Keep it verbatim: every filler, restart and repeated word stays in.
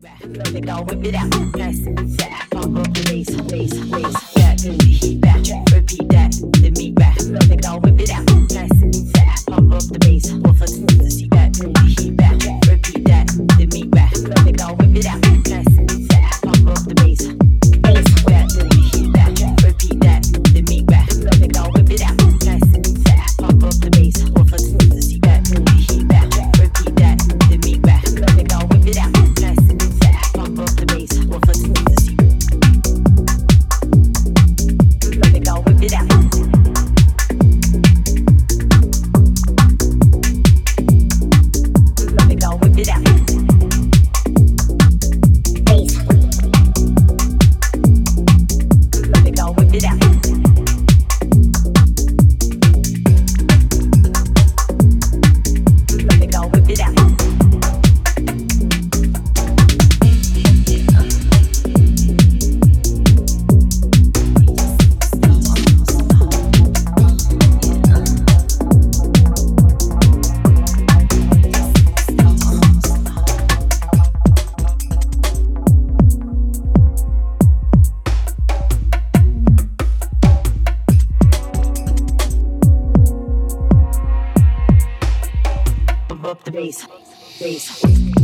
Love it, go whip it out, nice and fat. Pump up the bass, bass, bass. Back to the heat, back, repeat that. The meat back. Love it, go whip it out, nice and fat. Pump up the bass, off a smooth seat. Back to the heat, back, repeat that. The meat back. Love it, go whip it out, nice and fat. Pump up the bass, bass. Back to the heat, back, repeat that. The meat back. Love it, go whip it out, nice and fat. Pump up the bass, off a smooth seat. Back to the heat, back, repeat that. The meat back. Love it, go whip it out, nice and fat. Pump up the bass, off a smooth seat. Love it, go whip it out. Love it, go whip it out. Bass. Love it, go whip it out. Love it, go whip it out. Pump up the bass, bass.